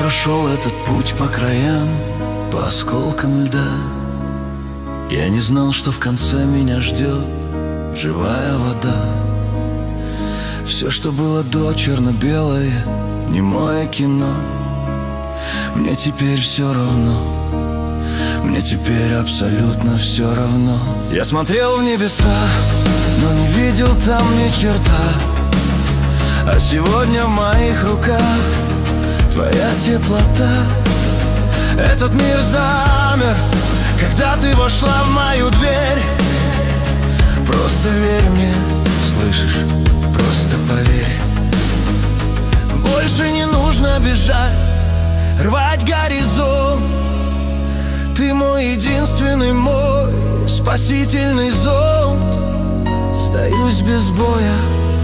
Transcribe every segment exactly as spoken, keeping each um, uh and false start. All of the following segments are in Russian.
прошел этот путь по краям, по осколкам льда. Я не знал, что в конце меня ждет живая вода. Все, что было до, черно-белое, немое кино. Мне теперь все равно, мне теперь абсолютно все равно. Я смотрел в небеса, но не видел там ни черта. А сегодня в моих руках твоя теплота. Этот мир замер, когда ты вошла в мою дверь. Просто верь мне, слышишь, просто поверь. Больше не нужно бежать, рвать горизонт. Ты мой единственный, мой спасительный зонт. Сдаюсь без боя.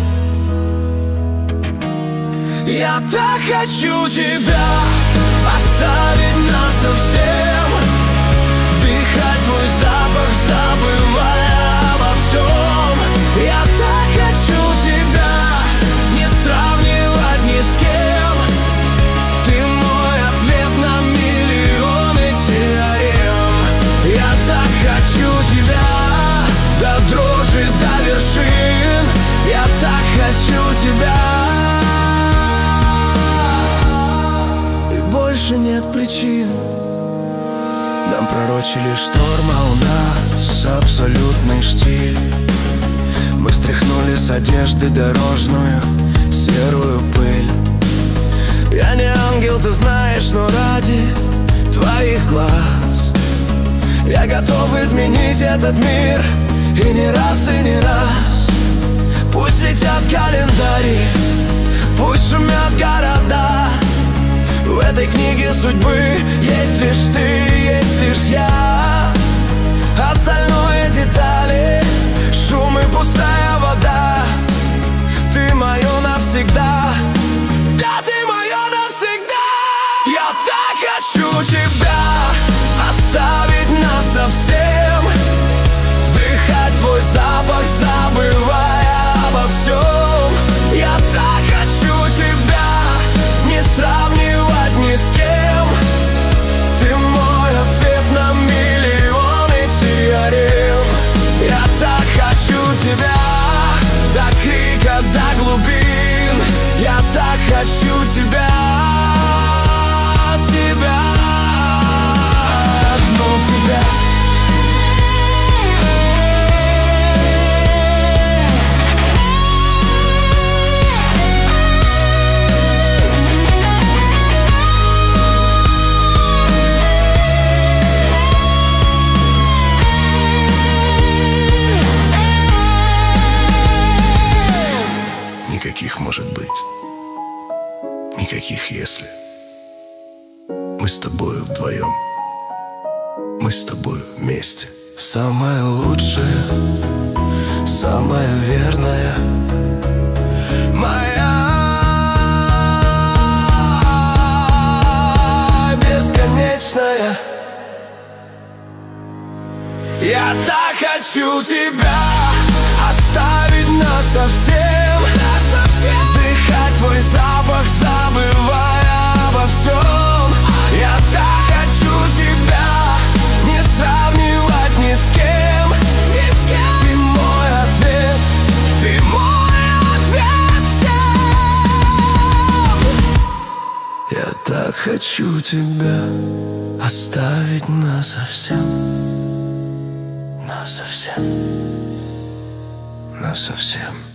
Я так хочу тебя оставить насовсем, вдыхать твой запах, забывая обо всем. Я так хочу тебя не сравнивать ни с кем. Ты мой ответ на миллионы теорем. Я так хочу тебя до дрожи, до вершин. Я так хочу тебя. Больше нет причин. Нам пророчили шторм, а у нас абсолютный штиль. Мы стряхнули с одежды дорожную серую пыль. Я не ангел, ты знаешь, но ради твоих глаз я готов изменить этот мир. И не раз, и не раз. Пусть летят календари, пусть шумят города. В этой книге судьбы есть лишь ты, есть лишь я. Остальное детали, шум и пустая вода. Ты мое навсегда. Да, ты мое навсегда. Я так хочу тебя оставить насовсем, вдыхать твой запах, забывая обо всем. Я так хочу тебя не сравнивать ни с кем. Ты мой ответ на миллионы теорем. Я так хочу тебя до крика, до глубин. Я так хочу тебя, тебя, одну тебя. Никаких может быть, никаких если. Мы с тобою вдвоем, мы с тобою вместе. Самое лучшее, самое верное, моя бесконечная. Я так хочу тебя оставить насовсем, вдыхать твой запах, забывая обо всем. Я так хочу тебя не сравнивать ни с кем, ни с кем. Ты мой ответ, ты мой ответ всем. Я так хочу тебя оставить насовсем, насовсем, насовсем.